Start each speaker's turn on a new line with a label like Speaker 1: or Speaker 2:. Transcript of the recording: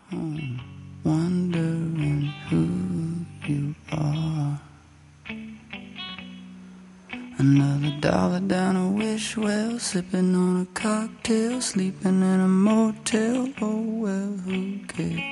Speaker 1: home, wondering who you are. Another dollar down a wish well, sipping on a cocktail, sleeping in a motel. Oh well, who cares?